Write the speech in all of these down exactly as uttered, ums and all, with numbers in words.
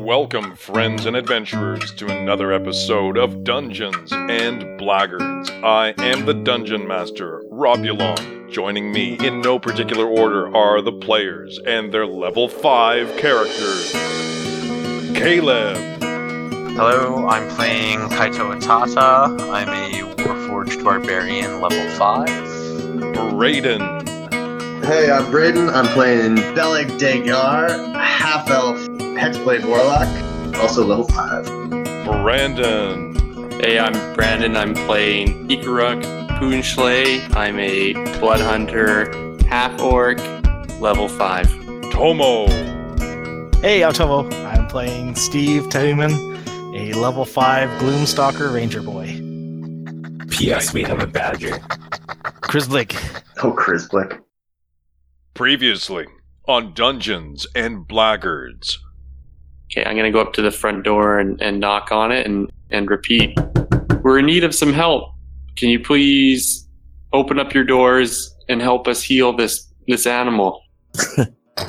Welcome, friends and adventurers, to another episode of Dungeons and Blackguards. I am the Dungeon Master, Robulon. Joining me, in no particular order, are the players and their level five characters. Caleb. Hello, I'm playing Kaito Atata. I'm a Warforged Barbarian, level five. Braden. Hey, I'm Braden. I'm playing Beleg Dagar, half-elf Hexblade Warlock, also level five. Brandon. Hey, I'm Brandon. I'm playing Ikaruk Poonshley. I'm a Blood Hunter, half-orc, level five. Tomo. Hey, I'm Tomo. I'm playing Steve Tahuman, a level five Gloomstalker Ranger Boy. P S. We have a badger. Chris-Blick. Oh, Chris-Blick. Previously on Dungeons and Blackguards. Okay, I'm gonna go up to the front door and, and knock on it and, and repeat. We're in need of some help. Can you please open up your doors and help us heal this, this animal? The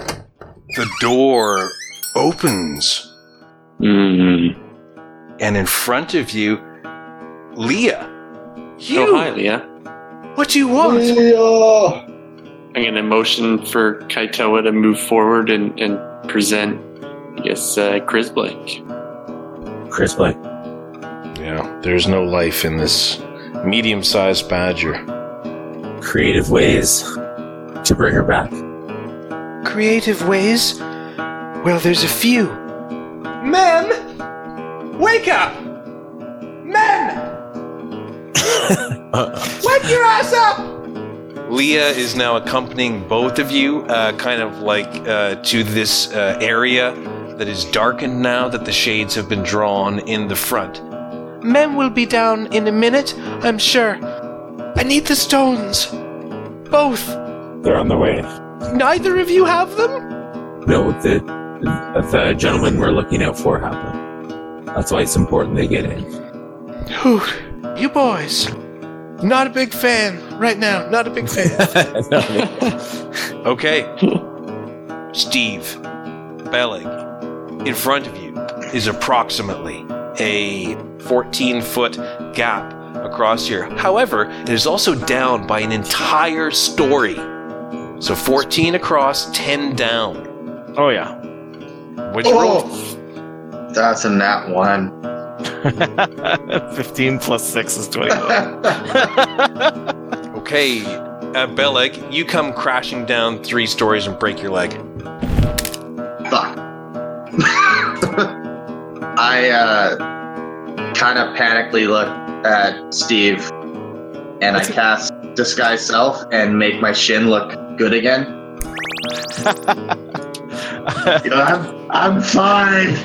door opens. Mm. And in front of you, Leah. You! Oh, hi, Leah. What do you want? Leah! I'm going to motion for Kaitoa to move forward and, and present, I guess, uh, Chris Blake. Chris Blake. Yeah, there's no life in this medium-sized badger. Creative ways to bring her back. Creative ways? Well, there's a few. Mem! Wake up! Mem! Wake your ass up! Leah is now accompanying both of you, uh, kind of like uh, to this uh, area that is darkened now that the shades have been drawn in the front. Mem will be down in a minute, I'm sure. I need the stones. Both. They're on the way. Neither of you have them? No, the, the gentleman we're looking out for have them. That's why it's important they get in. Whew. You boys. Not a big fan right now. Not a big fan. Okay. Steve, Beleg, in front of you is approximately a fourteen-foot gap across here. However, it is also down by an entire story. So fourteen across, ten down. Oh, yeah. Which roll? Oh, that's a nat one. fifteen plus six is twenty-one. Okay, uh, Beleg, you come crashing down three stories and break your leg. Fuck. I uh, kind of panically look at Steve, and I cast Disguise Self and make my shin look good again. You know, I'm, I'm fine.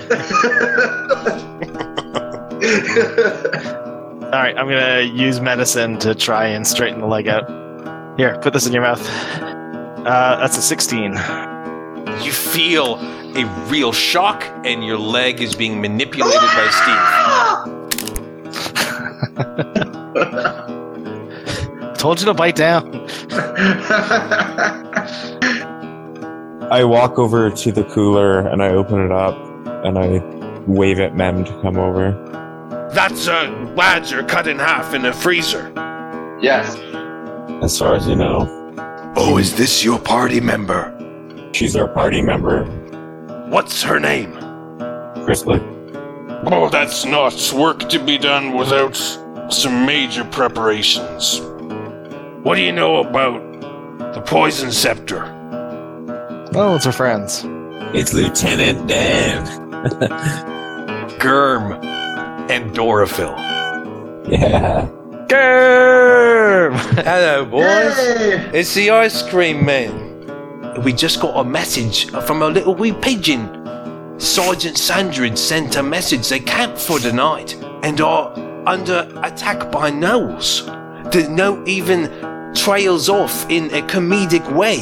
Alright, I'm gonna use medicine to try and straighten the leg out. Here, put this in your mouth. Uh, that's a sixteen. You feel a real shock, and your leg is being manipulated by Steve. Told you to bite down. I walk over to the cooler and I open it up and I wave at Mem to come over. That's a badger cut in half in a freezer. Yes. As far as you know. Oh, is this your party member? She's our party member. What's her name? Chris Blake. Oh, that's not work to be done without some major preparations. What do you know about the Poison Scepter? Oh, it's her friends. It's Lieutenant Dan. Germ and Doraphil. Yeah. Germ! Hello, boys. Hey! It's the ice cream man. We just got a message from a little wee pigeon. Sergeant Sandrid sent a message they camped for the night and are under attack by gnolls. The note even trails off in a comedic way.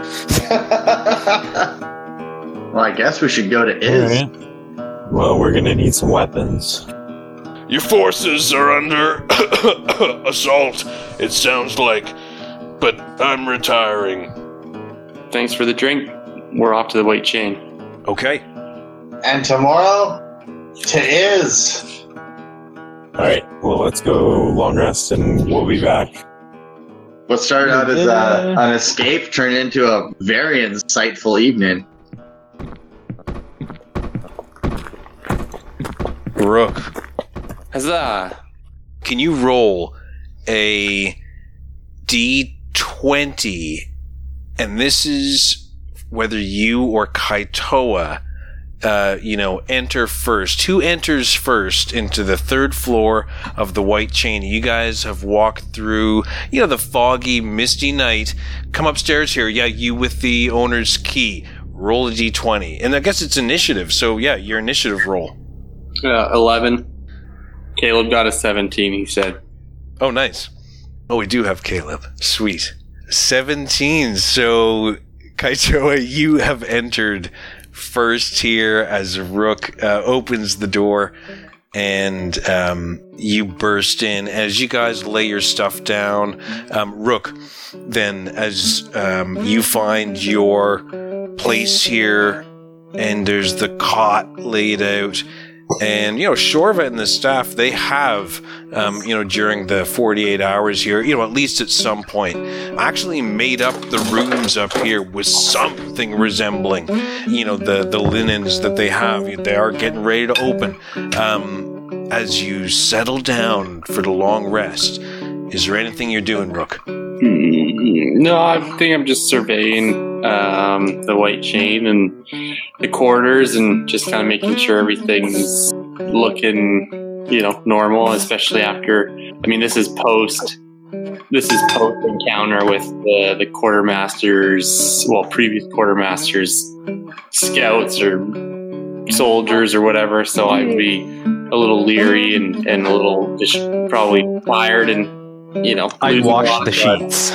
Well, I guess we should go to Iz. Right. Well, we're gonna need some weapons. Your forces are under assault, it sounds like, but I'm retiring. Thanks for the drink. We're off to the White Chain. Okay. And tomorrow, to is. All right. Well, let's go long rest, and we'll be back. What started out as uh, an escape turned into a very insightful evening. Rook, Huzzah! can you roll a D twenty? And this is whether you or Kaitoa, uh, you know, enter first. Who enters first into the third floor of the White Chain? You guys have walked through, you know, the foggy, misty night. Come upstairs here. Yeah, you with the owner's key. Roll a D twenty. And I guess it's initiative. So, yeah, your initiative roll. Uh, eleven. Caleb got a seventeen, he said. Oh, nice. Oh, we do have Caleb. Sweet. seventeen. So, Kaitoa, you have entered first here as Rook uh, opens the door, and um, you burst in. As you guys lay your stuff down, um, Rook, then as um, you find your place here, and there's the cot laid out, and, you know, Shorva and the staff, they have, um, you know, during the forty-eight hours here, you know, at least at some point, actually made up the rooms up here with something resembling, you know, the, the linens that they have. They are getting ready to open. Um, as you settle down for the long rest, is there anything you're doing, Rook? No, I think I'm just surveying um, the White Chain and the corridors and just kind of making sure everything's looking, you know, normal, especially after, I mean, this is post, this is post encounter with the, the quartermasters, well, previous quartermasters, scouts or soldiers or whatever, so I'd be a little leery and, and a little just probably tired and, you know, I'd wash the blood. sheets.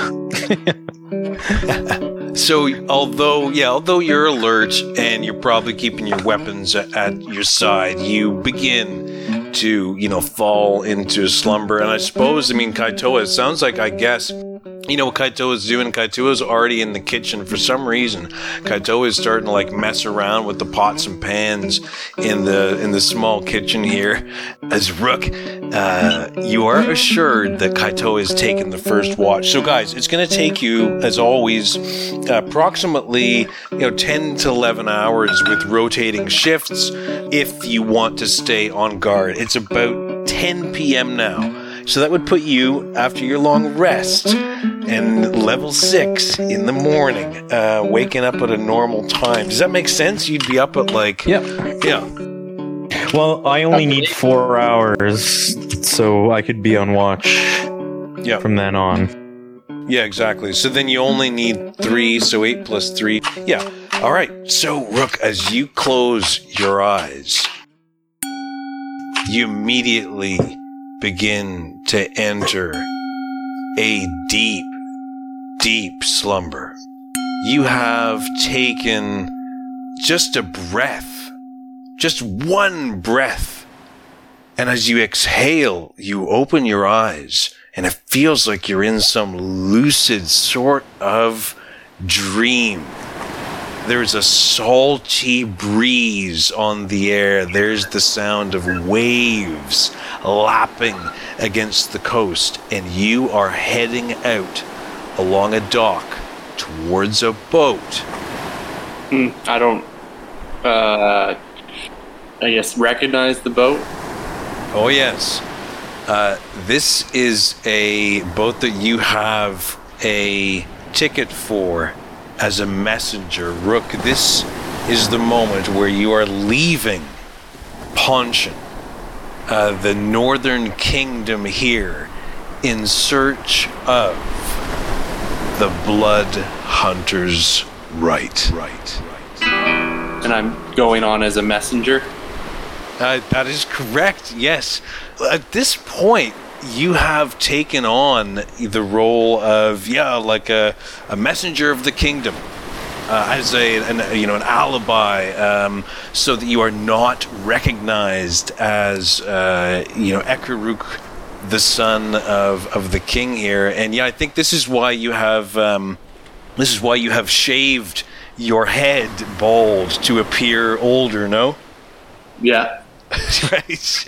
So, although, yeah, although you're alert and you're probably keeping your weapons at, at your side, you begin to, you know, fall into slumber. And I suppose, I mean, Kaitoa, it sounds like, I guess, you know what Kaitoa's doing? Kaitoa's already in the kitchen. For some reason, Kaitoa is starting to, like, mess around with the pots and pans in the in the small kitchen here. As Rook, uh, you are assured that Kaitoa is taking the first watch. So, guys, it's going to take you, as always, approximately, you know, ten to eleven hours with rotating shifts if you want to stay on guard. It's about ten p.m. now. So that would put you, after your long rest, and level six in the morning, uh, waking up at a normal time. Does that make sense? You'd be up at like... Yep. Yeah. Well, I only need four hours, so I could be on watch Yeah. from then on. Yeah, exactly. So then you only need three, so eight plus three. Yeah. All right. So, Rook, as you close your eyes, you immediately begin to enter a deep, deep slumber. You have taken just a breath, just one breath, and as you exhale, you open your eyes, and it feels like you're in some lucid sort of dream. There's a salty breeze on the air. There's the sound of waves lapping against the coast, and you are heading out along a dock towards a boat. Hmm, I don't, uh, I guess, recognize the boat. Oh, yes. Uh, this is a boat that you have a ticket for as a messenger. Rook, this is the moment where you are leaving Ponshan, uh, the northern kingdom here, in search of the Blood Hunter's right. Right. And I'm going on as a messenger. Uh, that is correct, yes. At this point, you have taken on the role of, yeah, like a, a messenger of the kingdom, uh, as a, an, you know, an alibi, um, so that you are not recognized as, uh, you know, Ekaruk, the son of, of the king here. And yeah, I think this is why you have, um, this is why you have shaved your head bald to appear older, no? Yeah. Right.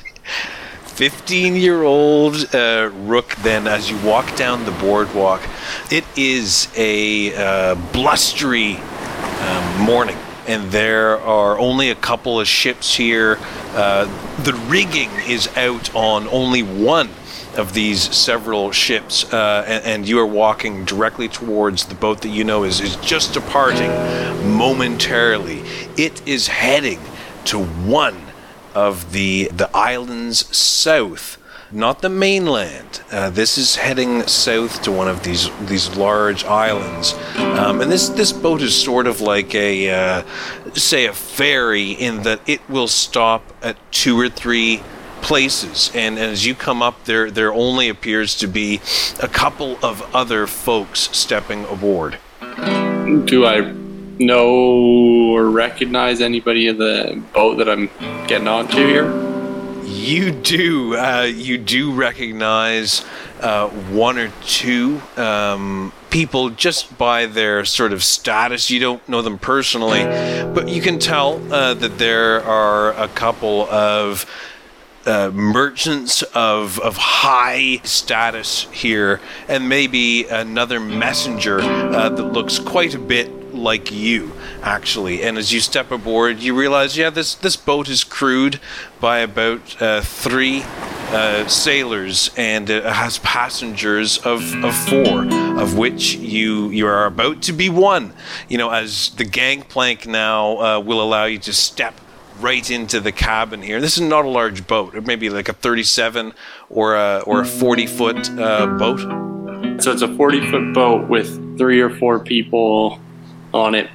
fifteen-year-old uh, Rook, then, as you walk down the boardwalk, it is a uh, blustery um, morning, and there are only a couple of ships here. Uh, the rigging is out on only one of these several ships, uh, and, and you are walking directly towards the boat that you know is, is just departing momentarily. It is heading to one of the the islands south, not the mainland. Uh, this is heading south to one of these these large islands, um, and this this boat is sort of like a uh, say a ferry in that it will stop at two or three places, and, and as you come up there, there only appears to be a couple of other folks stepping aboard. Do I know or recognize anybody in the boat that I'm getting onto here? You do. Uh, you do recognize uh, one or two um, people just by their sort of status. You don't know them personally, but you can tell uh, that there are a couple of uh, merchants of of high status here, and maybe another messenger uh, that looks quite a bit like you, actually. And as you step aboard, you realize, yeah, this this boat is crewed by about uh, three uh, sailors, and it has passengers of, of four, of which you you are about to be one. You know, as the gangplank now uh, will allow you to step right into the cabin here. This is not a large boat. It may be like a thirty-seven or a or a forty foot uh, boat. So it's a forty foot boat with three or four people on it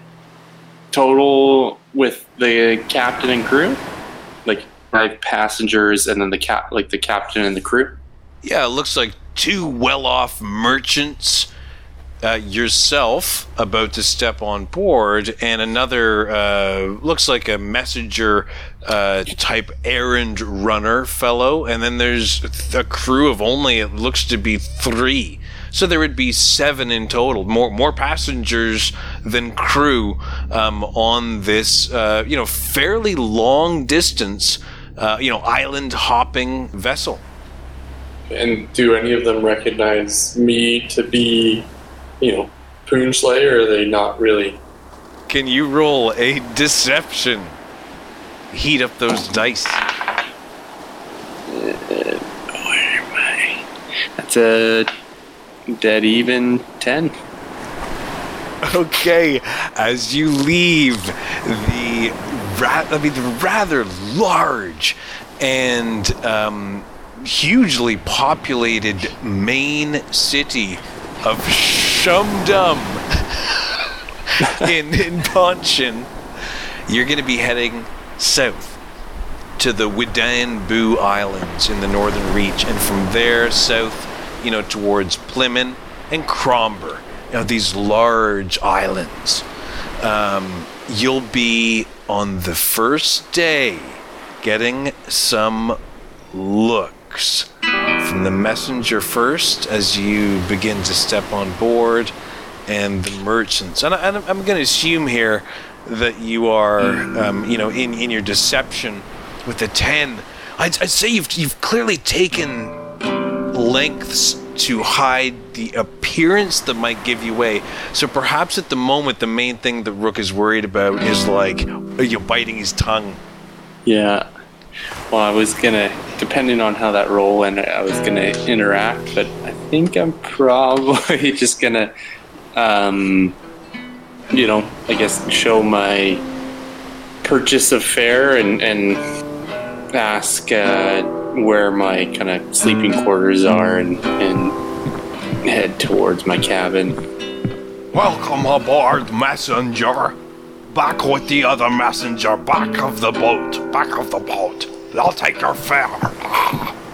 total, with the captain and crew, like five passengers, and then the cap like the captain and the crew. Yeah, it looks like two well-off merchants, uh, yourself about to step on board, and another uh, looks like a messenger uh, type errand runner fellow, and then there's a crew of only, it looks to be three. So there would be seven in total, more more passengers than crew um, on this, uh, you know, fairly long distance, uh, you know, island hopping vessel. And do any of them recognize me to be, you know, Poonslayer, or are they not really? Can you roll a deception? Heat up those dice. Uh, where am I? That's a dead even ten. Okay, as you leave the, ra- I mean, the rather large and um, hugely populated main city of Shumdum in in Ponchin, you're going to be heading south to the Widanbu Islands in the Northern Reach, and from there south, you know, towards Plymouth and Cromber, you know, these large islands. Um, you'll be on the first day getting some looks from the messenger first as you begin to step on board, and the merchants. And, I, and I'm going to assume here that you are, um, you know, in, in your deception with the ten. I'd, I'd say you've you've clearly taken lengths to hide the appearance that might give you away. So perhaps at the moment, the main thing that Rook is worried about is like, you know, biting his tongue. Yeah. Well, I was gonna, depending on how that roll went, I was gonna interact, but I think I'm probably just gonna, um, you know, I guess show my purchase of fare and, and ask uh, where my kind of sleeping quarters are, and, and head towards my cabin. Welcome aboard, messenger. Back with the other messenger, back of the boat, back of the boat. I'll take your fare.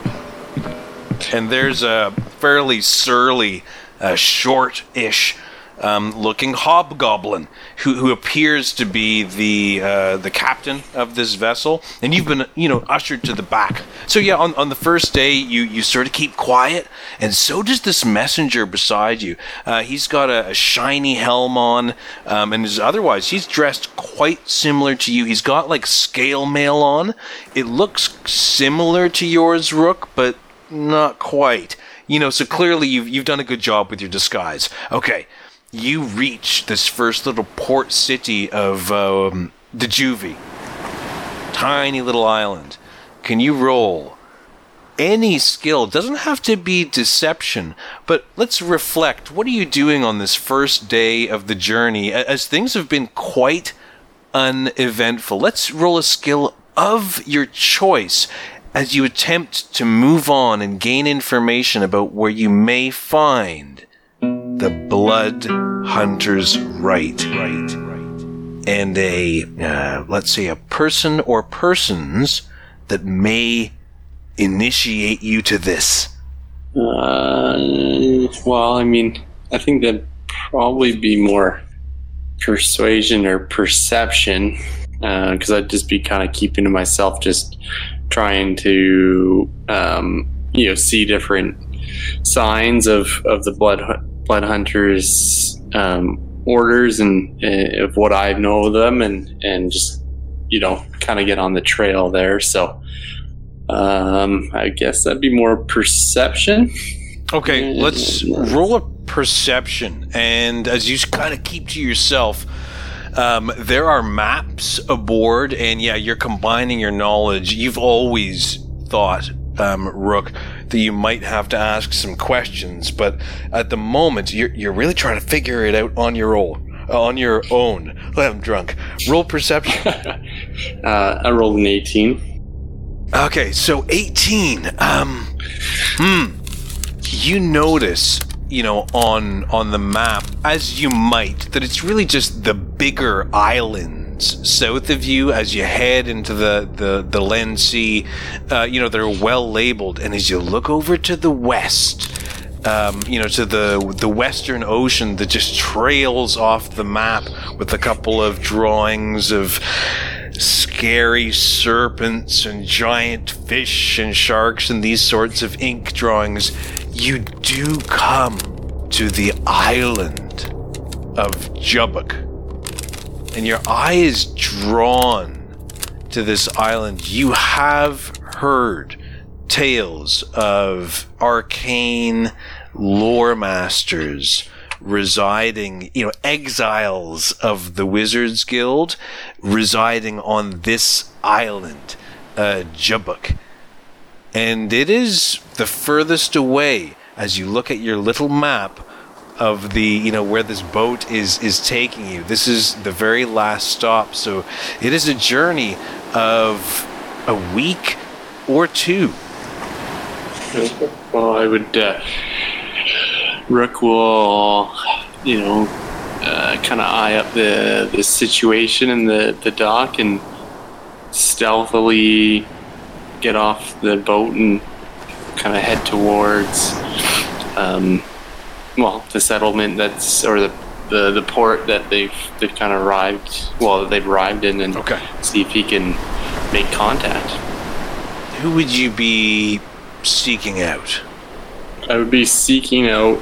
And there's a fairly surly, uh, short-ish um, looking hobgoblin who, who appears to be the uh, the captain of this vessel, and you've been, you know, ushered to the back. So yeah, on, on the first day, you, you sort of keep quiet, and so does this messenger beside you. Uh, he's got a, a shiny helm on, um, and is otherwise, he's dressed quite similar to you. He's got like scale mail on. It looks similar to yours, Rook, but not quite. You know, so clearly you've, you've done a good job with your disguise. Okay. You reach this first little port city of um, Dejuvie. Tiny little island. Can you roll any skill? It doesn't have to be deception, but let's reflect. What are you doing on this first day of the journey, as things have been quite uneventful? Let's roll a skill of your choice as you attempt to move on and gain information about where you may find the Blood Hunter's Right, right, right, and a, uh, let's say, a person or persons that may initiate you to this. Uh, well, I mean, I think that'd probably be more persuasion or perception, because uh, I'd just be kind of keeping to myself, just trying to, um, you know, see different signs of, of the blood blood hunters' um, orders and uh, of what I know of them, and and just, you know, kind of get on the trail there. So um, I guess that'd be more perception. Okay, let's roll a perception, and as you kind of keep to yourself, um, there are maps aboard, and yeah, you're combining your knowledge. You've always thought, um, Rook, that you might have to ask some questions, but at the moment, you're you're really trying to figure it out on your own. On your own. I'm drunk. Roll perception. uh, I rolled an eighteen. Okay, so eighteen. Um, hmm. You notice, you know, on on the map, as you might, that it's really just the bigger islands south of you as you head into the, the, the Land Sea. Uh, you know, they're well labeled, and as you look over to the west, um, you know, to the the Western Ocean that just trails off the map with a couple of drawings of scary serpents and giant fish and sharks and these sorts of ink drawings, you do come to the island of Jubbuk. And your eye is drawn to this island. You have heard tales of arcane lore masters residing, you know, exiles of the Wizards Guild residing on this island, uh, Jubbuk. And it is the furthest away as you look at your little map of the, you know, where this boat is is taking you. This is the very last stop, so it is a journey of a week or two. Well, I would, uh, Rook will, you know, uh, kind of eye up the the situation in the, the dock and stealthily get off the boat and kind of head towards, um, well, the settlement that's, or the, the, the port that they've they've kind of arrived, well, that they've arrived in, and okay. See if he can make contact. Who would you be seeking out? I would be seeking out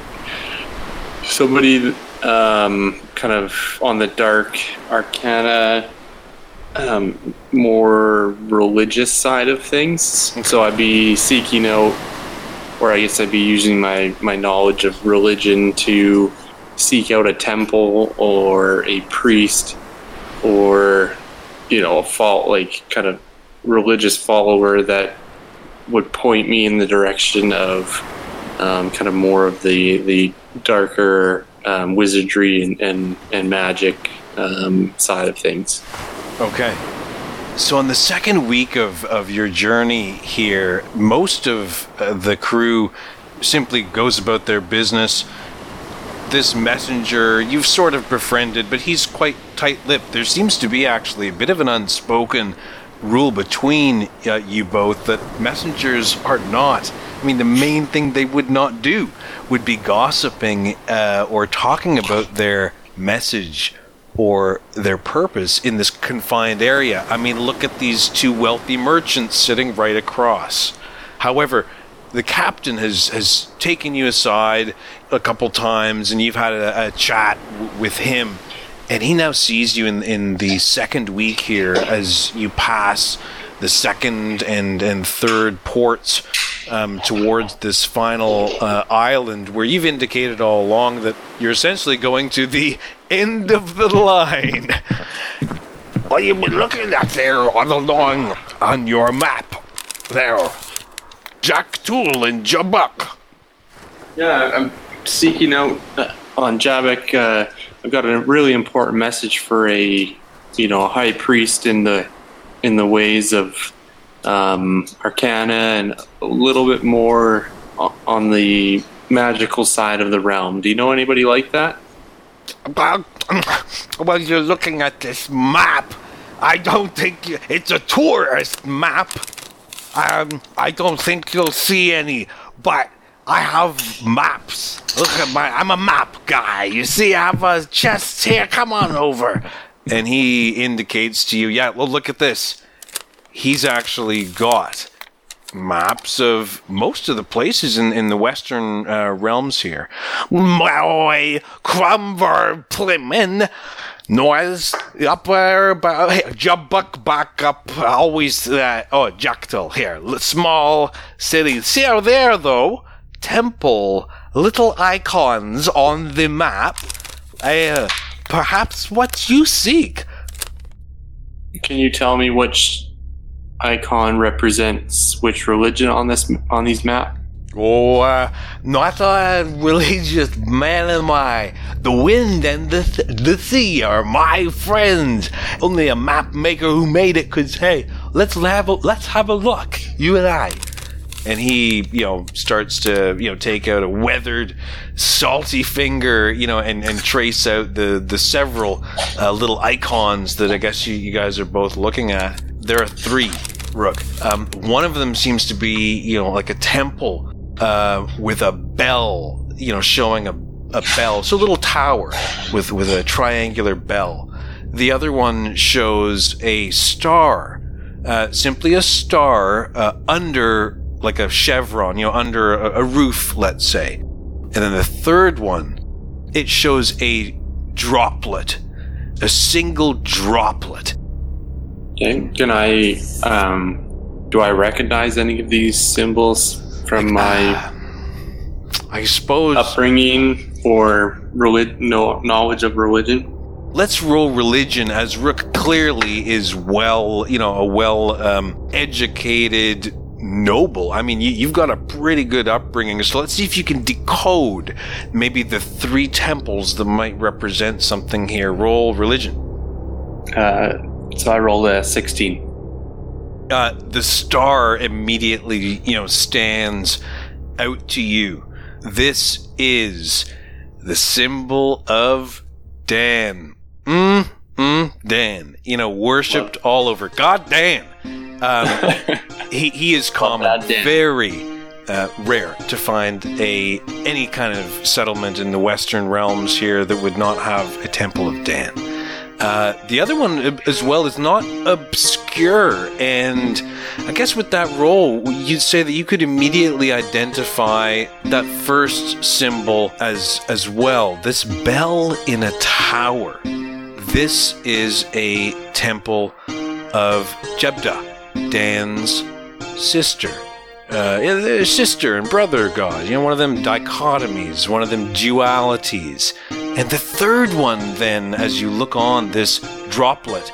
somebody um, kind of on the dark arcana, um, more religious side of things. Okay. So I'd be seeking out, or I guess I'd be using my, my knowledge of religion to seek out a temple or a priest or, you know, a fault, like kind of religious follower that would point me in the direction of um, kind of more of the the darker um, wizardry and, and, and magic um, side of things. Okay. So on the second week of, of your journey here, most of uh, the crew simply goes about their business. This messenger, you've sort of befriended, but he's quite tight-lipped. There seems to be actually a bit of an unspoken rule between uh, you both that messengers are not. I mean, the main thing they would not do would be gossiping uh, or talking about their message or their purpose in this confined area. I mean, look at these two wealthy merchants sitting right across. However, the captain has, has taken you aside a couple times, and you've had a, a chat w- with him, and he now sees you in, in the second week here as you pass the second and, and third ports um, towards this final uh, island, where you've indicated all along that you're essentially going to the end of the line. What you been looking at there all along on your map there? Jack Tool and Jabuk. Yeah, I'm seeking out uh, on Jabuk. Uh, I've got a really important message for a, you know, a high priest in the in the ways of um, Arcana and a little bit more on the magical side of the realm. Do you know anybody like that? Well, well, you're looking at this map. I don't think you, it's a tourist map. Um, I don't think you'll see any, but I have maps. Look at my, I'm a map guy. You see, I have a chest here. Come on over. And he indicates to you, yeah, well, look at this. He's actually got maps of most of the places in, in the western uh, realms here. Moy, Crumver, Plimin, Noise, Upper, Jabuk, back up, always, uh, oh, Jactal, here, small cities. See out there, though, temple, little icons on the map, uh, perhaps what you seek. Can you tell me which icon represents which religion on this on these maps? Oh, uh, not a religious man am I. The wind and the th- the sea are my friends. Only a map maker who made it could say, let's have a, let's have a look, you and I. And he, you know, starts to, you know, take out a weathered, salty finger, you know, and, and trace out the, the several uh, little icons that I guess you, you guys are both looking at. There are three, Rook. Um, one of them seems to be, you know, like a temple uh, with a bell, you know, showing a, a bell. So a little tower with, with a triangular bell. The other one shows a star, uh, simply a star uh, under like a chevron, you know, under a, a roof, let's say. And then the third one, it shows a droplet, a single droplet. Okay. Can I, um, do I recognize any of these symbols from my uh, I suppose upbringing or relig- no, knowledge of religion? Let's roll religion, as Rook clearly is well, you know, a well um, educated noble. I mean, you, you've got a pretty good upbringing, so let's see if you can decode maybe the three temples that might represent something here. Roll religion. Uh, so I rolled a sixteen. Uh, the star immediately, you know, stands out to you. This is the symbol of Dan. Mm, mm, Dan. You know, worshipped Love. all over. God Dan. Um, he he is common, very uh, rare to find a any kind of settlement in the western realms here that would not have a temple of Dan. Uh, the other one as well is not obscure, and I guess with that roll, you'd say that you could immediately identify that first symbol as as well. This bell in a tower. This is a temple of Jebda, Dan's sister. Uh, sister and brother god. You know, one of them dichotomies, one of them dualities. And the third one, then, as you look on this droplet,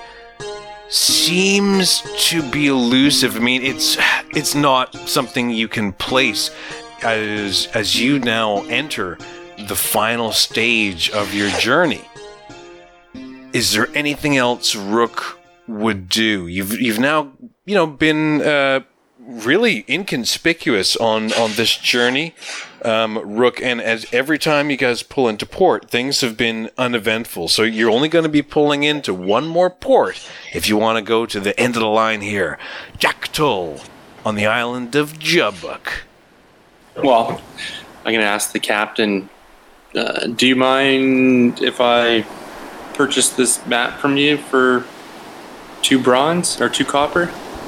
seems to be elusive. I mean, it's it's not something you can place as as you now enter the final stage of your journey. Is there anything else Rook would do? You've you've now, you know, been uh, really inconspicuous on, on this journey, um, Rook. And as every time you guys pull into port, things have been uneventful. So you're only going to be pulling into one more port if you want to go to the end of the line here. Jacktull on the island of Jubbuck. Well, I'm going to ask the captain, uh, do you mind if I purchase this map from you for two bronze or two copper?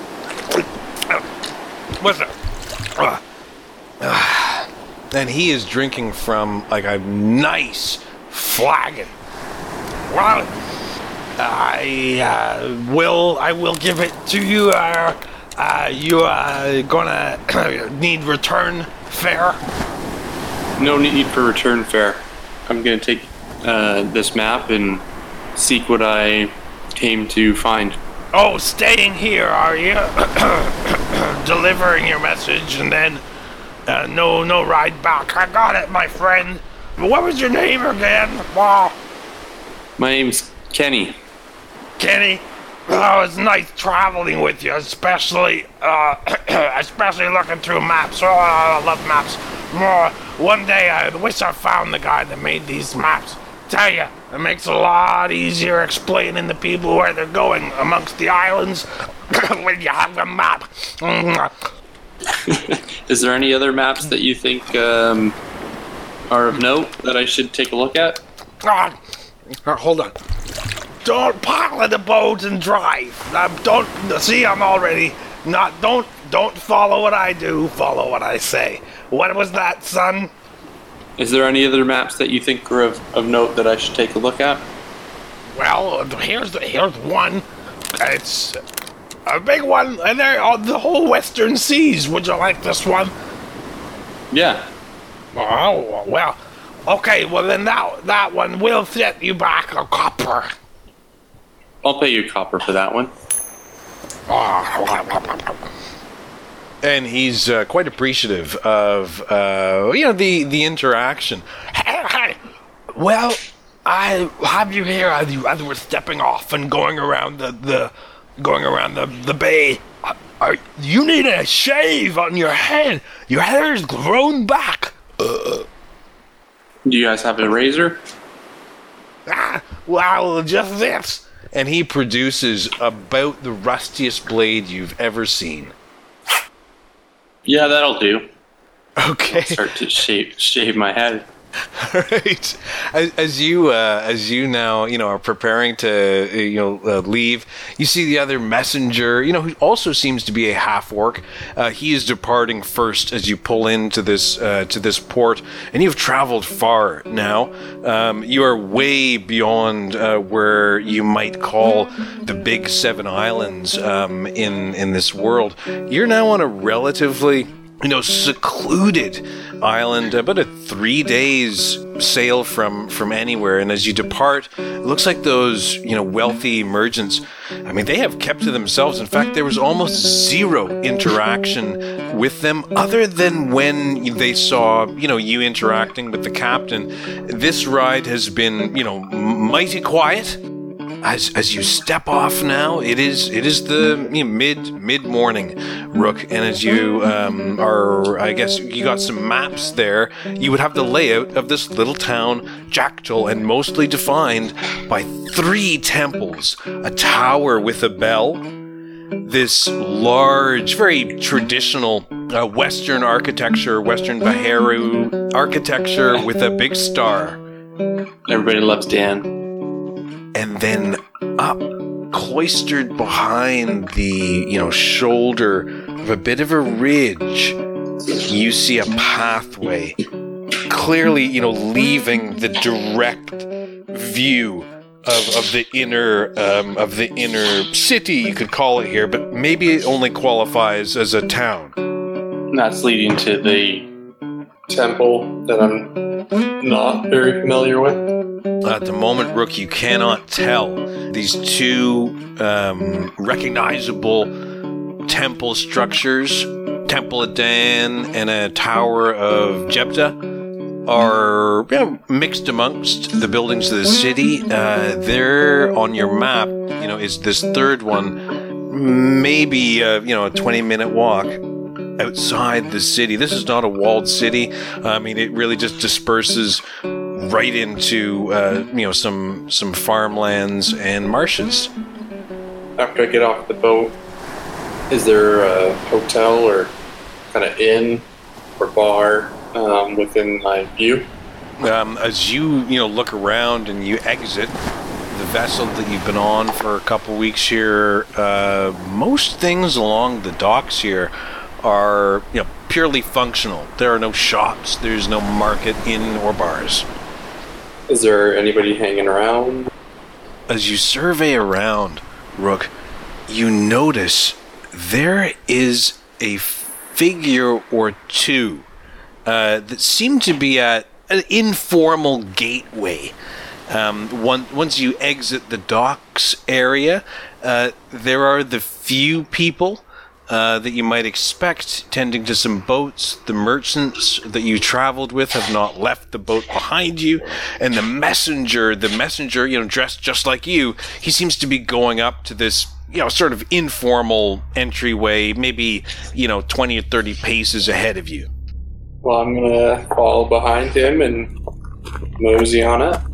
What's up? Uh, uh, and he is drinking from like a nice flagon. Well, I uh, will. I will give it to you. Uh, uh, you are gonna need return fare. No need for return fare. I'm going to take uh, this map and seek what I came to find. Oh, staying here, are you? Delivering your message and then uh, no, no ride back. I got it, my friend. What was your name again? Wow. My name's Kenny. Kenny. Oh, it's nice traveling with you, especially, uh, especially looking through maps. Oh, I love maps. Oh, one day I wish I found the guy that made these maps. Tell you, it makes it a lot easier explaining to people where they're going amongst the islands when you have a map. Is there any other maps that you think um, are of note that I should take a look at? Ah, hold on. Don't pilot the boat and drive. Uh, don't see. I'm already not. Don't don't follow what I do. Follow what I say. What was that, son? Is there any other maps that you think are of, of note that I should take a look at? Well, here's the, here's one. It's a big one, and they're on the whole Western Seas. Would you like this one? Yeah. Oh well. Okay. Well then that that one will set you back a copper. I'll pay you copper for that one. And he's uh, quite appreciative of, uh, you know, the, the interaction. Hey, hey, well, I have you here as you as we're stepping off and going around the, the going around the, the bay. Uh, are, you need a shave on your head. Your hair's grown back. Uh, Do you guys have a razor? Ah, well, just this. And he produces about the rustiest blade you've ever seen. Yeah, that'll do. Okay. I'll start to shave shave my head. Right. As, as you uh, as you now you know are preparing to uh, you know uh, leave, you see the other messenger, you know, who also seems to be a half orc. Uh, he is departing first as you pull into this uh, to this port, and you've traveled far now. Um, you are way beyond uh, where you might call the big seven islands um, in in this world. You're now on a relatively you know, secluded island, about a three days sail from, from anywhere. And as you depart, it looks like those, you know, wealthy merchants, I mean, they have kept to themselves. In fact, there was almost zero interaction with them other than when they saw, you know, you interacting with the captain. This ride has been, you know, mighty quiet. As as you step off now, it is it is the you know, mid mid morning, Rook, and as you um, are, I guess you got some maps there. You would have the layout of this little town, Jacktull, and mostly defined by three temples: a tower with a bell, this large, very traditional uh, Western architecture, Western Baharu architecture with a big star. Everybody loves Dan. And then up, cloistered behind the, you know, shoulder of a bit of a ridge, you see a pathway, clearly, you know, leaving the direct view of, of the inner um, of the inner city, you could call it here, but maybe it only qualifies as a town. And that's leading to the temple that I'm not very familiar with. At the moment, Rook, you cannot tell. These two um, recognizable temple structures, Temple of Dan and a Tower of Jebta, are you know, mixed amongst the buildings of the city. Uh, there on your map, you know, is this third one maybe uh, you know a twenty minute walk outside the city. This is not a walled city. I mean, it really just disperses right into uh, you know some some farmlands and marshes. After I get off the boat, is there a hotel or kind of inn or bar um, within my view? Um, as you you know look around and you exit the vessel that you've been on for a couple weeks here, uh, most things along the docks here are you know purely functional. There are no shops. There's no market, inn, or bars. Is there anybody hanging around? As you survey around, Rook, you notice there is a figure or two uh, that seem to be at an informal gateway. Um, one, once you exit the docks area, uh, there are the few people uh, that you might expect tending to some boats. The merchants that you traveled with have not left the boat behind you, and the messenger, the messenger, you know, dressed just like you, he seems to be going up to this, you know, sort of informal entryway, maybe, you know, twenty or thirty paces ahead of you. Well, I'm gonna follow behind him and mosey on it.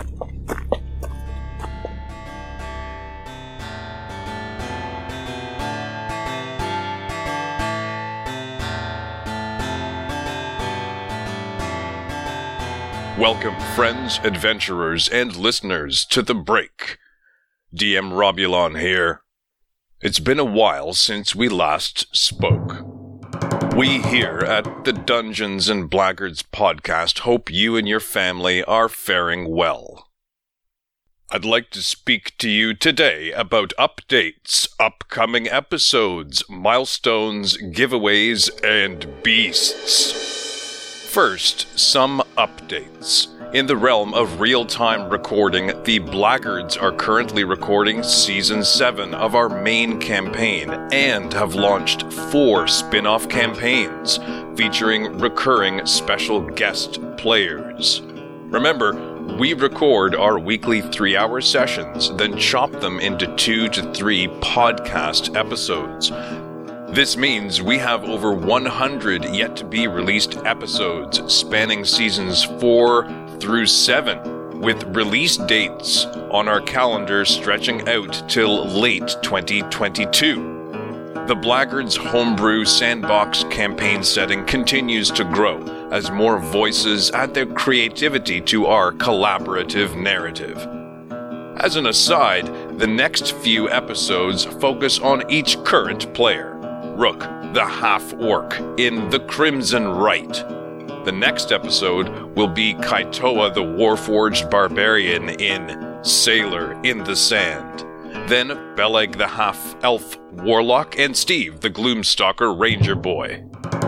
Welcome, friends, adventurers, and listeners to The Break. D M Robulon here. It's been a while since we last spoke. We here at the Dungeons and Blackguards podcast hope you and your family are faring well. I'd like to speak to you today about updates, upcoming episodes, milestones, giveaways, and beasts. First, some updates. In the realm of real-time recording, the Blackguards are currently recording Season seven of our main campaign and have launched four spin-off campaigns featuring recurring special guest players. Remember, we record our weekly three-hour sessions, then chop them into two to three podcast episodes. This means we have over one hundred yet-to-be-released episodes spanning seasons four through seven, with release dates on our calendar stretching out till late twenty twenty-two. The Blackguards Homebrew Sandbox campaign setting continues to grow as more voices add their creativity to our collaborative narrative. As an aside, the next few episodes focus on each current player. Rook, the half-orc, in The Crimson Rite. The next episode will be Kaitoa, the Warforged Barbarian, in Sailor in the Sand. Then Beleg, the half-elf warlock, and Steve, the Gloomstalker Ranger Boy.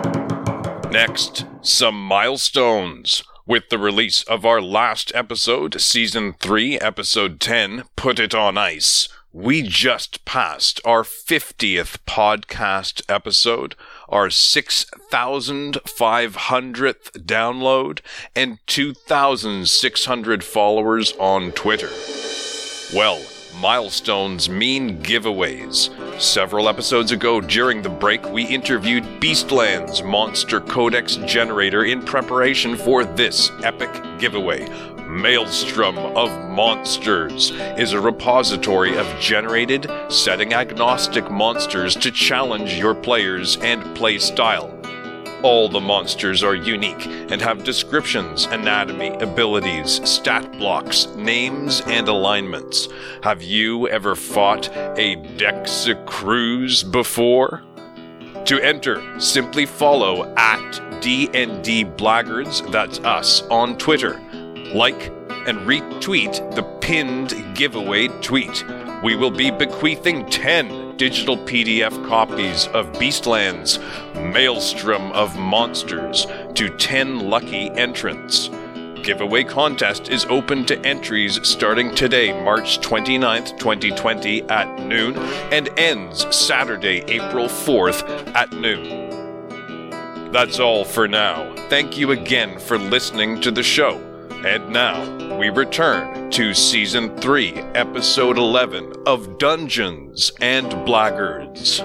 Next, some milestones. With the release of our last episode, Season three, Episode ten, Put It on Ice, we just passed our fiftieth podcast episode, our six thousand five hundredth download, and two thousand six hundred followers on Twitter. Well, milestones mean giveaways. Several episodes ago during the break, we interviewed Beastland's Monster Codex generator in preparation for this epic giveaway. Maelstrom of Monsters is a repository of generated, setting-agnostic monsters to challenge your players and play style. All the monsters are unique and have descriptions, anatomy, abilities, stat blocks, names, and alignments. Have you ever fought a Dexicruise before? To enter, simply follow at D and D Blackguards, that's us, on Twitter. Like and retweet the pinned giveaway tweet. We will be bequeathing ten digital P D F copies of Beastland's Maelstrom of Monsters to ten lucky entrants. Giveaway contest is open to entries starting today, March twenty-ninth, twenty twenty at noon, and ends Saturday, April fourth at noon. That's all for now. Thank you again for listening to the show. And now, we return to Season three, Episode eleven of Dungeons and Blackguards.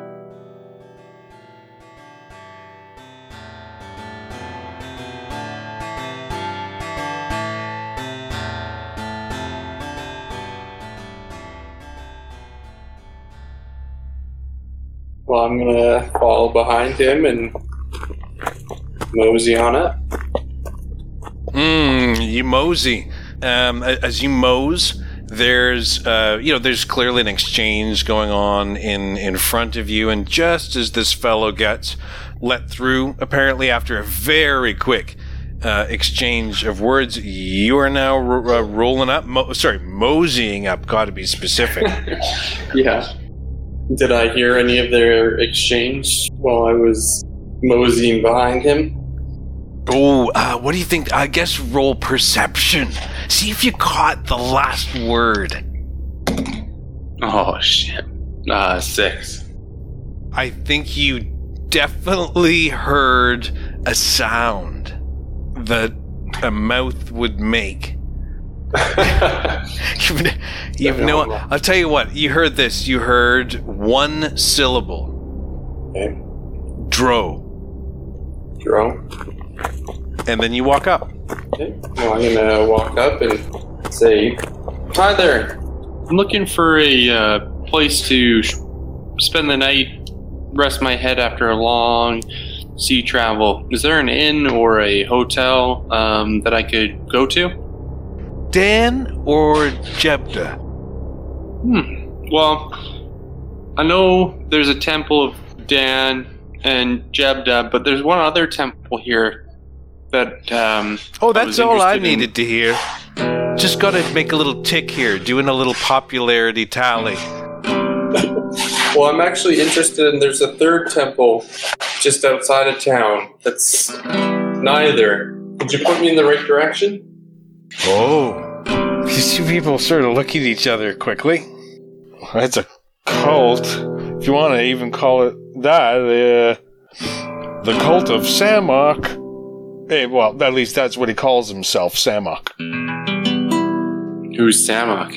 Well, I'm gonna follow behind him and mosey on up. Hmm, you mosey. Um, as you mose, there's, uh, you know, there's clearly an exchange going on in, in front of you, and just as this fellow gets let through, apparently after a very quick uh, exchange of words, you are now ro- uh, rolling up, mo- sorry, moseying up, gotta be specific. Yeah. Did I hear any of their exchange while I was moseying behind him? Oh, uh, what do you think? I guess roll perception. See if you caught the last word. Oh, shit. Uh, six. I think you definitely heard a sound that a mouth would make. you've, you've no. I'll tell you what. You heard this. You heard one syllable. Okay. Dro. Dro. And then you walk up. Okay. Well, I'm gonna walk up and say, "Hi there. I'm looking for a uh, place to sh- spend the night, rest my head after a long sea travel. Is there an inn or a hotel um, that I could go to?" Dan or Jebda? Hmm. Well, I know there's a temple of Dan and Jebda, but there's one other temple here that. Um, oh, that's I all I in. needed to hear. Just got to make a little tick here, doing a little popularity tally. Well, I'm actually interested in. There's a third temple just outside of town. That's neither. Could you point me in the right direction? Oh. These two people sort of look at each other quickly. It's a cult, if you want to even call it that. Uh, the cult of Samok. Hey, well, at least that's what he calls himself, Samok. Who's Samok?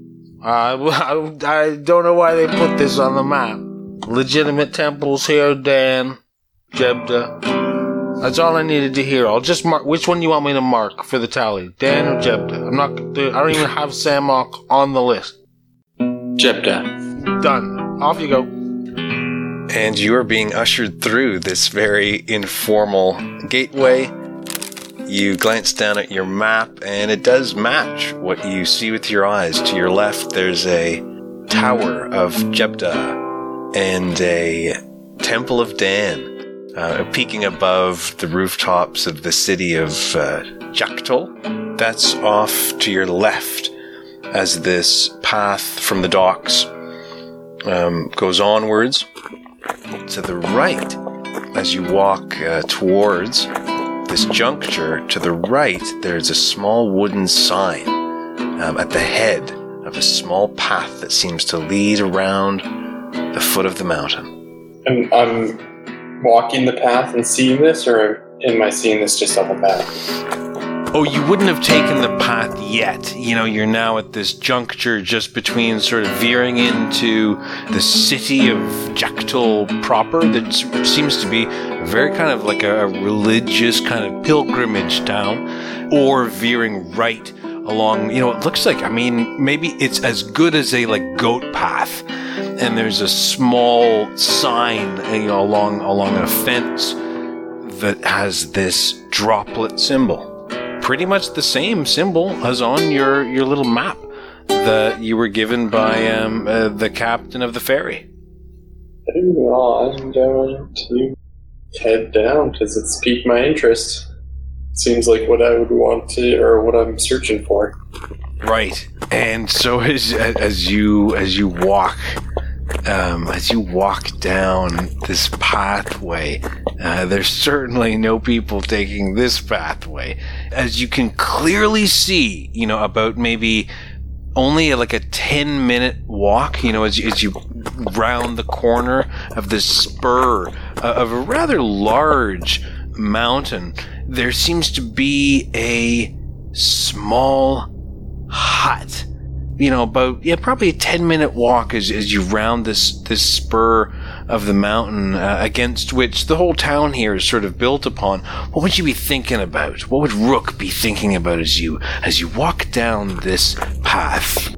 Uh, I, I don't know why they put this on the map. Legitimate temples here, Dan, Jebda. That's all I needed to hear. I'll just mark. Which one do you want me to mark for the tally? Dan or Jebda? I'm not. I don't even have Samok on the list. Jebda. Done. Off you go. And you are being ushered through this very informal gateway. You glance down at your map, and it does match what you see with your eyes. To your left, there's a Tower of Jebda and a Temple of Dan. Uh, peeking above the rooftops of the city of uh, Jaktol. That's off to your left as this path from the docks um, goes onwards. To the right, as you walk uh, towards this juncture, to the right, there's a small wooden sign um, at the head of a small path that seems to lead around the foot of the mountain. And I'm walking the path and seeing this, or am I seeing this just on the map? Oh, you wouldn't have taken the path yet. You know, you're now at this juncture just between sort of veering into the city of Jaktol proper that seems to be very kind of like a religious kind of pilgrimage town, or veering right along, you know, it looks like, I mean, maybe it's as good as a like goat path. And there's a small sign, you know, along along a fence that has this droplet symbol. Pretty much the same symbol as on your, your little map that you were given by um, uh, the captain of the ferry. Well, I'm going to head down because it's piqued my interest. Seems like what I would want to, or what I'm searching for. Right. And so as as you as you walk um, as you walk down this pathway, uh, there's certainly no people taking this pathway. As you can clearly see, you know, about maybe only like a ten minute walk, you know, as you, as you round the corner of this spur uh, of a rather large mountain, there seems to be a small hut. You know, about yeah, probably a ten minute walk as as you round this this spur of the mountain uh, against which the whole town here is sort of built upon. What would you be thinking about? What would Rook be thinking about as you as you walk down this path?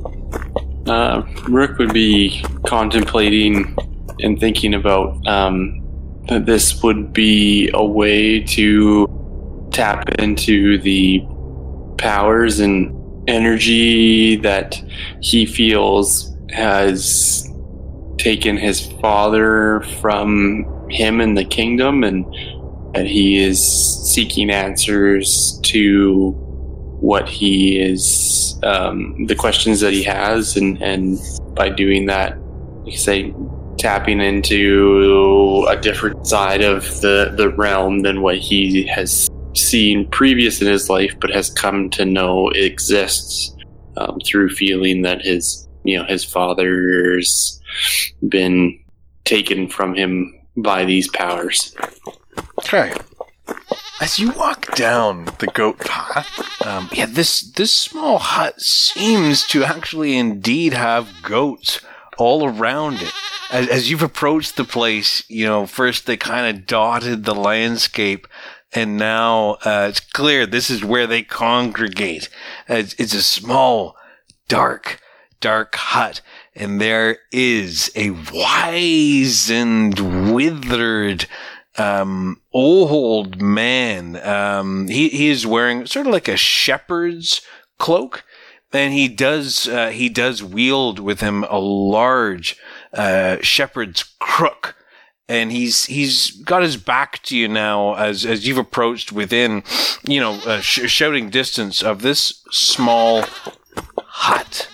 Uh, Rook would be contemplating and thinking about um, that this would be a way to tap into the powers and energy that he feels has taken his father from him in the kingdom, and that he is seeking answers to what he is, um, the questions that he has, and, and by doing that, you say, tapping into a different side of the, the realm than what he has seen previous in his life, but has come to know exists um, through feeling that his, you know, his father's been taken from him by these powers. Okay. As you walk down the goat path, um, yeah, this this small hut seems to actually indeed have goats all around it. As, as you've approached the place, you know, first they kind of dotted the landscape, and now uh, it's clear this is where they congregate. Uh, it's, it's a small, dark, dark hut, and there is a wizened, withered, um, old man. Um, he, he is wearing sort of like a shepherd's cloak, and he does uh, he does wield with him a large uh, shepherd's crook. And he's he's got his back to you now as as you've approached within, you know, uh, sh- shouting distance of this small hut.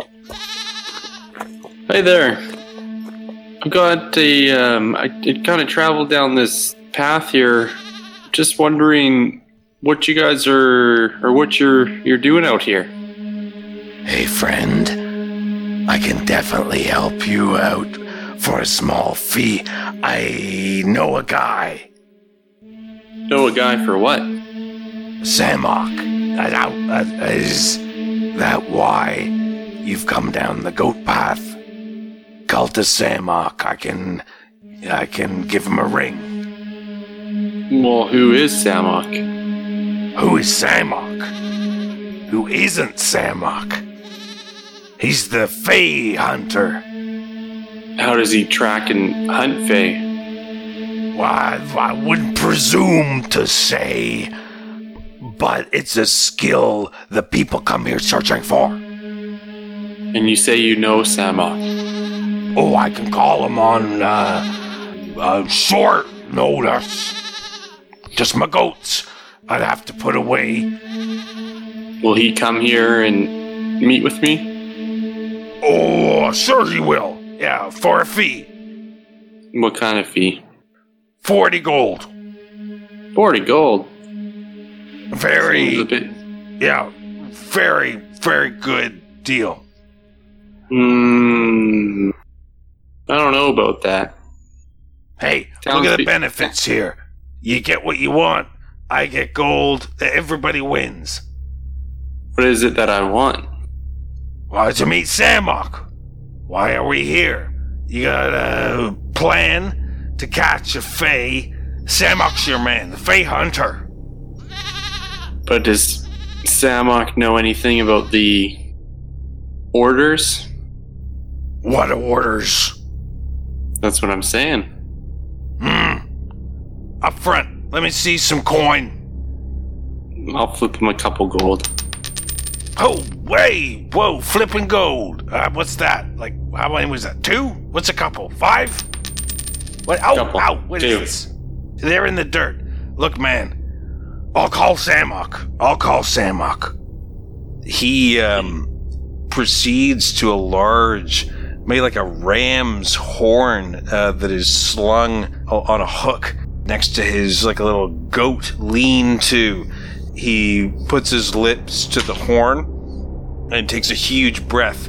Hey there. I've got a, um, I kind of traveled down this path here. Just wondering what you guys are, or what you're, you're doing out here. Hey friend, I can definitely help you out for a small fee. I know a guy. Know a guy for what? Samok. Uh, is that why you've come down the goat path? Cultus Samok. I can, I can give him a ring. Well, who is Samok? Who is Samok? Who isn't Samok? He's the Fae Hunter. How does he track and hunt Fae? Why, I wouldn't presume to say, but it's a skill the people come here searching for. And you say you know Samok? Oh, I can call him on uh, uh, short notice. Just my goats I'd have to put away. Will he come here and meet with me? Oh, sure he will. Yeah, for a fee. What kind of fee? Forty gold. Forty gold? Very, a bit... yeah, very, very good deal. Hmm, I don't know about that. Hey, look at the benefits here. You get what you want. I get gold. Everybody wins. What is it that I want? Well, to meet Samok. Why are we here? You got a plan to catch a Fae. Samok's your man, the Fae Hunter. But does Samok know anything about the orders? What orders? That's what I'm saying. Hmm. Up front, let me see some coin. I'll flip him a couple gold. Oh, way! Whoa, flipping gold. Uh, what's that? Like, how many was that? Two? What's a couple? Five? What? Oh, couple. ow, what Two. is this? They're in the dirt. Look, man, I'll call Samok. I'll call Samok. He um, proceeds to a large, maybe like a ram's horn uh, that is slung on a hook next to his, like a little goat lean-to. He puts his lips to the horn and takes a huge breath.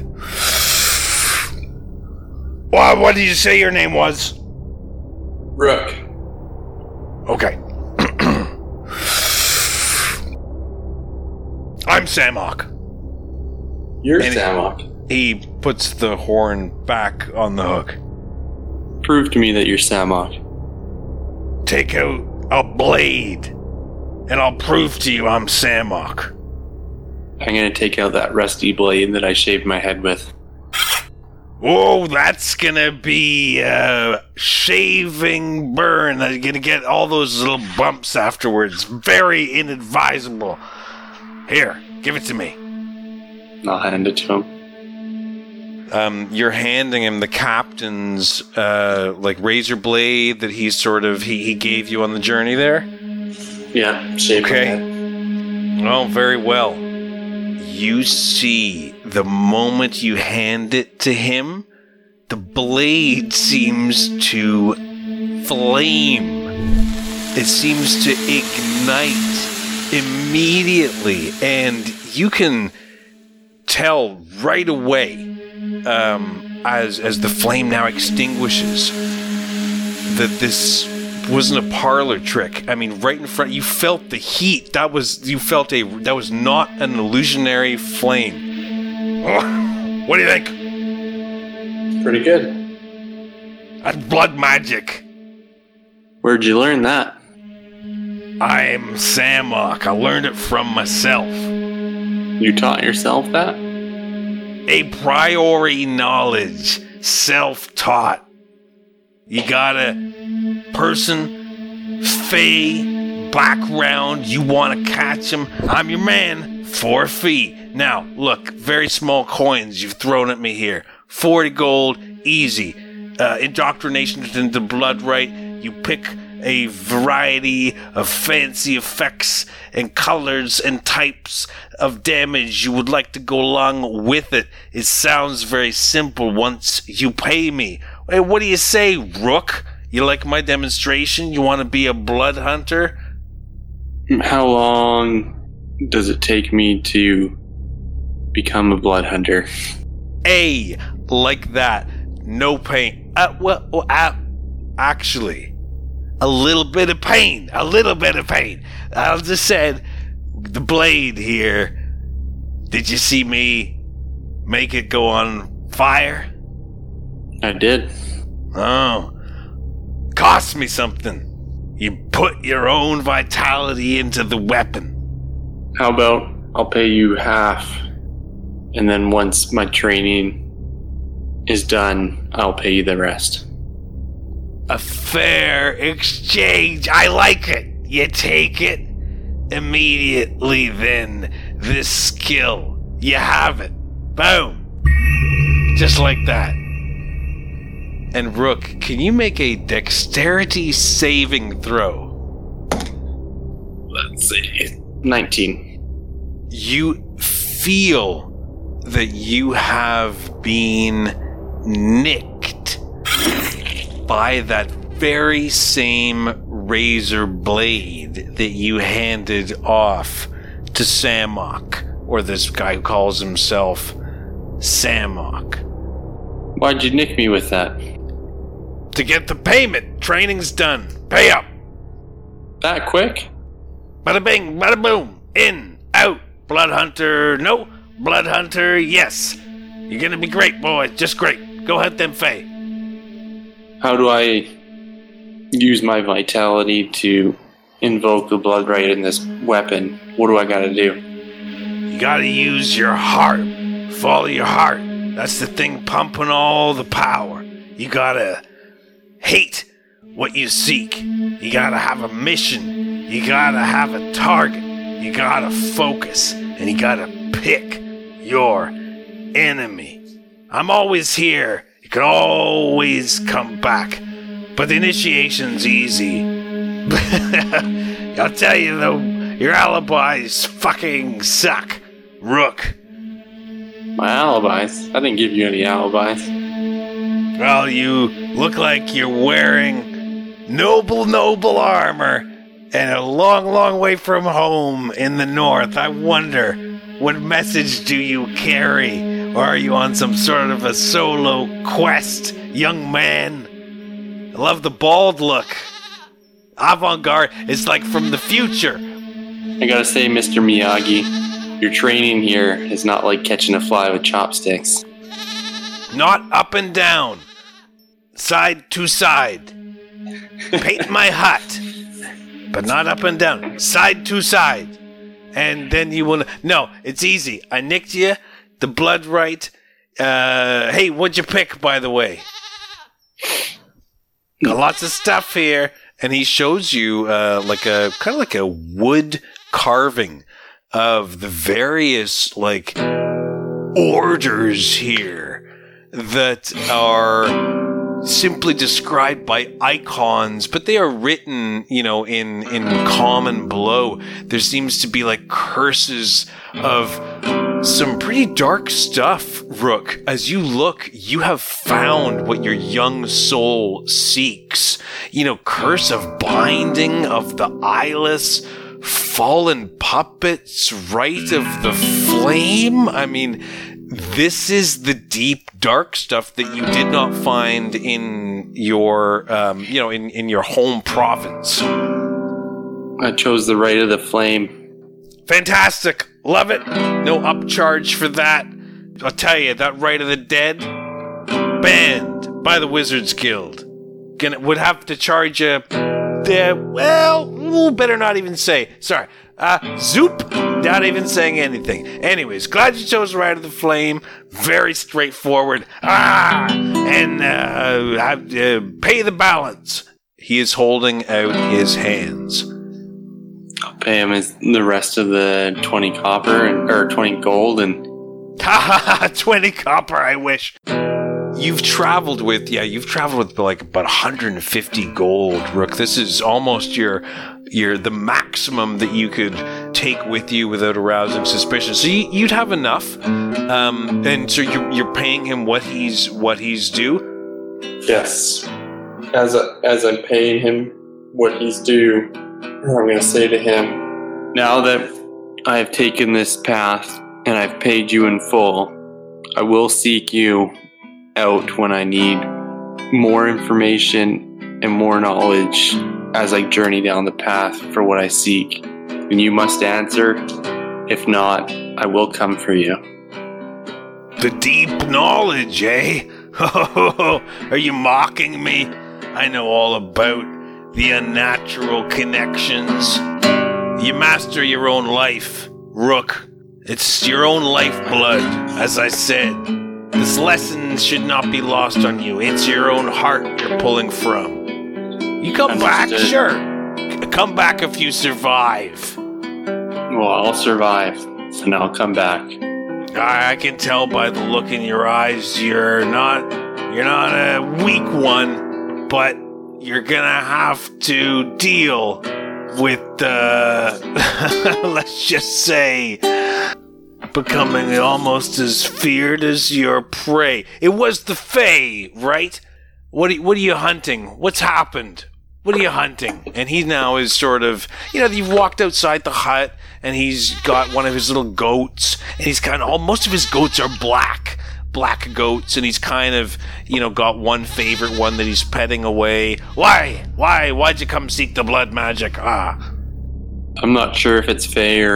Well, what did you say your name was? Rook. Okay. I'm Samok. You're And Samok. He puts the horn back on the hook. Prove to me that you're Samok. Take out a blade, and I'll prove to you I'm Samok. I'm gonna take out that rusty blade that I shaved my head with. Oh, that's gonna be a shaving burn. You're gonna get all those little bumps afterwards. Very inadvisable. Here, give it to me. I'll hand it to him. Um, you're handing him the captain's uh, like razor blade that he sort of he, he gave you on the journey there. Yeah, shaved my Okay. head. Oh, very well. You see, the moment you hand it to him, the blade seems to flame. It seems to ignite immediately, and you can tell right away, um, as as the flame now extinguishes, that this wasn't a parlor trick. I mean, right in front, you felt the heat. That was you felt a that was not an illusionary flame. Oh, what do you think? Pretty good. That's blood magic. Where'd you learn that? I'm Samok. I learned it from myself. You taught yourself that? A priori knowledge, self-taught. You got a person, fae, background, you want to catch him, I'm your man, four feet. Now, look, very small coins you've thrown at me here. forty gold, easy. Uh, indoctrination into blood right, you pick a variety of fancy effects and colors and types of damage you would like to go along with it. It sounds very simple once you pay me. Hey, what do you say, Rook? You like my demonstration? You want to be a blood hunter? How long does it take me to become a blood hunter? A, like that. No pain. Uh, well, well uh, actually, a little bit of pain. A little bit of pain. I just said, the blade here. Did you see me make it go on fire? I did. Oh. Cost me something. You put your own vitality into the weapon. How about I'll pay you half, and then once my training is done, I'll pay you the rest. A fair exchange. I like it. You take it immediately then. This skill. You have it. Boom. Just like that. And Rook, can you make a dexterity saving throw? Let's see. nineteen. You feel that you have been nicked by that very same razor blade that you handed off to Samok, or this guy who calls himself Samok. Why'd you nick me with that? To get the payment. Training's done. Pay up. That quick? Bada bing, bada boom. In, out. Blood hunter, no. Blood hunter, yes. You're gonna be great, boy. Just great. Go hunt them fae. How do I use my vitality to invoke the blood right in this weapon? What do I gotta do? You gotta use your heart. Follow your heart. That's the thing pumping all the power. You gotta hate what you seek. You gotta have a mission. You gotta have a target. You gotta focus. And you gotta pick your enemy. I'm always here. You can always come back. But the initiation's easy. I'll tell you though, your alibis fucking suck. Rook. My alibis? I didn't give you any alibis. Well, you look like you're wearing noble, noble armor and a long, long way from home in the north. I wonder, what message do you carry? Or are you on some sort of a solo quest, young man? I love the bald look. Avant-garde is like from the future. I gotta say, Mister Miyagi, your training here is not like catching a fly with chopsticks. Not up and down. Side to side. Paint my hut. But not up and down. Side to side. And then you will... No, it's easy. I nicked you. The blood right. Uh, hey, what'd you pick, by the way? Got lots of stuff here. And he shows you uh, like a... Kind of like a wood carving of the various, like, orders here that are... simply described by icons, but they are written, you know, in in common blow. There seems to be like curses of some pretty dark stuff, Rook. As you look, you have found what your young soul seeks. You know, curse of binding of the eyeless, fallen puppets, rite of the flame. I mean, this is the deep, dark stuff that you did not find in your, um, you know, in, in your home province. I chose the Rite of the Flame. Fantastic. Love it. No upcharge for that. I'll tell you, that Rite of the Dead, banned by the Wizards Guild. Gonna, would have to charge you, uh, well, better not even say. Sorry. Uh, zoop, not even saying anything. Anyways, glad you chose Rite of the Flame. Very straightforward. Ah, and uh, have, uh, pay the balance. He is holding out his hands. I'll pay him his, the rest of the twenty copper, and, or twenty gold, and... Ha ha ha, twenty copper, I wish. You've traveled with, yeah, you've traveled with like about one hundred fifty gold, Rook. This is almost your... You're the maximum that you could take with you without arousing suspicion. So you, you'd have enough, um, and so you're, you're paying him what he's what he's due. Yes, as a, as I'm paying him what he's due, I'm going to say to him, now that I have taken this path and I've paid you in full, I will seek you out when I need more information and more knowledge as I journey down the path for what I seek. And you must answer. If not, I will come for you. The deep knowledge, eh? Are you mocking me? I know all about the unnatural connections. You master your own life, Rook. It's your own lifeblood, as I said. This lesson should not be lost on you. It's your own heart you're pulling from. You come back, sure. Come back if you survive. Well, I'll survive, and I'll come back. I, I can tell by the look in your eyes you're not you're not a weak one, but you're gonna have to deal with uh let's just say becoming almost as feared as your prey. It was the Fae, right? What are, what are you hunting? What's happened? What are you hunting? And he now is sort of, you know, you've walked outside the hut and he's got one of his little goats and he's kind of, all, most of his goats are black, black goats, and he's kind of, you know, got one favorite one that he's petting away. Why? Why? Why'd you come seek the blood magic? Ah. I'm not sure if it's Fae or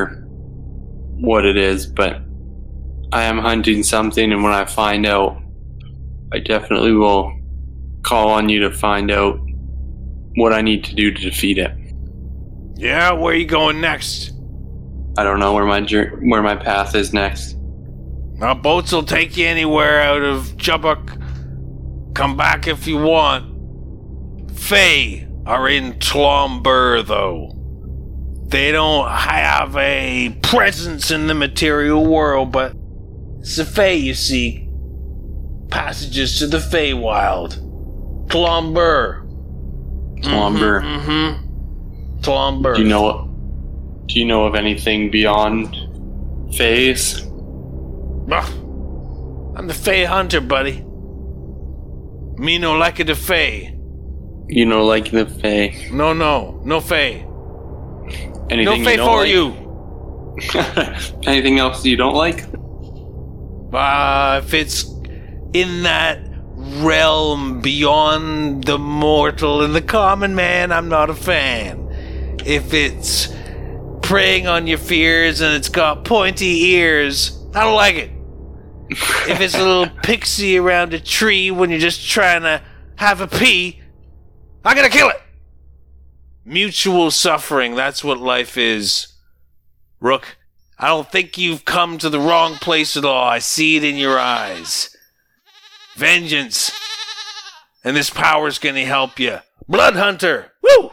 what it is, but I am hunting something, and when I find out, I definitely will call on you to find out what I need to do to defeat it. Yeah, where are you going next? I don't know where my jour- where my path is next. Our boats will take you anywhere out of Chubbuck. Come back if you want. Fae are in Tlomber, though. They don't have a presence in the material world, but it's the Fae, you see. Passages to the Feywild. Tlomber. Tlomber. Mm-hmm. mm-hmm. Tlomber. Do you know? Do you know of anything beyond Faes? I'm the Fae hunter, buddy. Me no like the Fae. You know, like the Fae. No, no, no Fae. Anything no Fae you don't for like? you. Anything else you don't like? Uh, if it's in that realm beyond the mortal and the common man, I'm not a fan. If it's preying on your fears and it's got pointy ears, I don't like it. If it's a little pixie around a tree when you're just trying to have a pee, I'm gonna kill it. Mutual suffering, that's what life is. Rook, I don't think you've come to the wrong place at all. I see it in your eyes. Vengeance. And this power's gonna help you. Blood Hunter! Woo!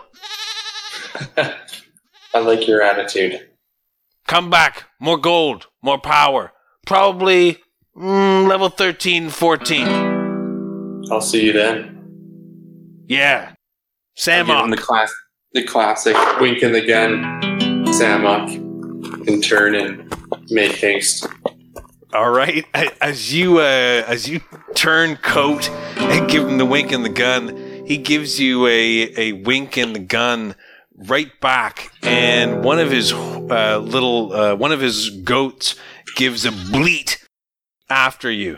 I like your attitude. Come back. More gold. More power. Probably mm, level thirteen, fourteen. I'll see you then. Yeah. I'll give him the, Samok. class, the classic wink and the gun. Samok can turn and make haste. All right. As you uh, as you turn coat and give him the wink and the gun, he gives you a, a wink and the gun right back, and one of his uh, little uh, one of his goats gives a bleat after you.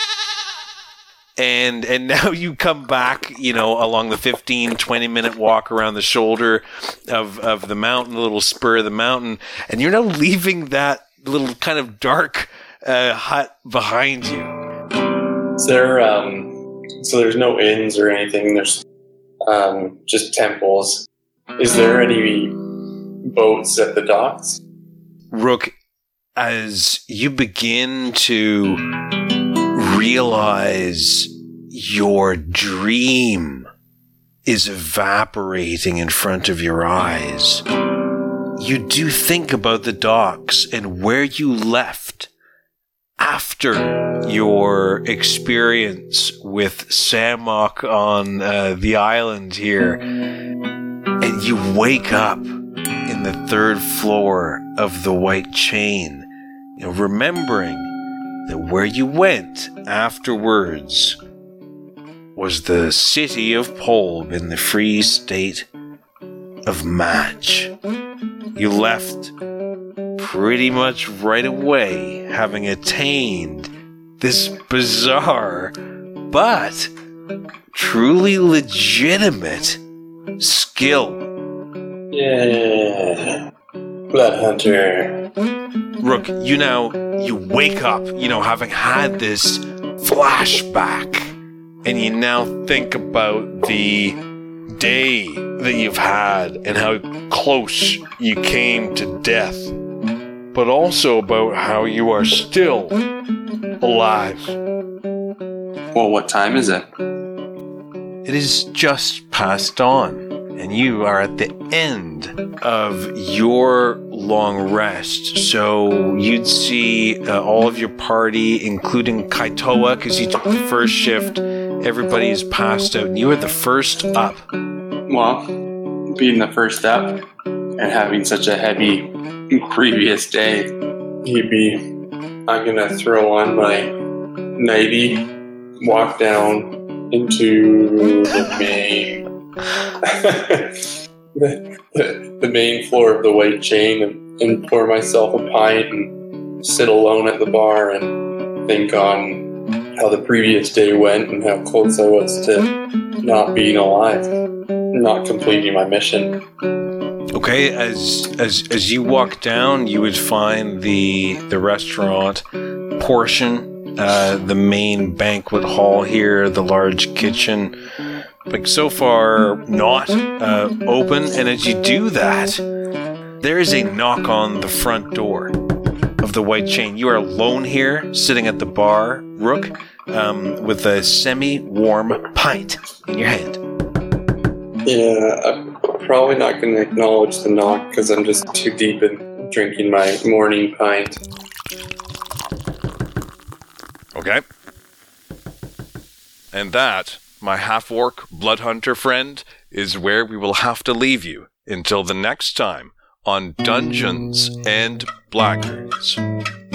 And and now you come back, you know, along the fifteen, twenty minute walk around the shoulder of, of the mountain, the little spur of the mountain, and you're now leaving that little kind of dark uh, hut behind you. Is there, um, so there's no inns or anything, there's um, just temples. Is there any boats at the docks? Rook, as you begin to realize your dream is evaporating in front of your eyes, you do think about the docks and where you left after your experience with Samok on uh, the island here, and you wake up in the third floor of the White Chain, you know, remembering that where you went afterwards was the city of Polb in the free state of Match. You left pretty much right away, having attained this bizarre but truly legitimate skill. Yeah. Blood Hunter. Rook, you now, you wake up, you know, having had this flashback, and you now think about the day that you've had and how close you came to death, but also about how you are still alive. Well, what time is it? It is just past dawn, and you are at the end of your long rest. So you'd see uh, all of your party, including Kaitoa, because you took the first shift. Everybody is passed out, and you are the first up. Well, being the first up and having such a heavy previous day, he'd be, I'm gonna throw on my nightie, walk down into the main the, the, the main floor of the White Chain and, and pour myself a pint and sit alone at the bar and think on how the previous day went and how close I was to not being alive, not completing my mission. Okay, as as as you walk down, you would find the the restaurant portion, uh, the main banquet hall here, the large kitchen. Like so far, not uh, open. And as you do that, there is a knock on the front door of the White Chain. You are alone here, sitting at the bar, Rook, um, with a semi-warm pint in your hand. Yeah, I'm probably not going to acknowledge the knock because I'm just too deep in drinking my morning pint. Okay. And that, my half-orc blood hunter friend, is where we will have to leave you until the next time on Dungeons and Blackguards.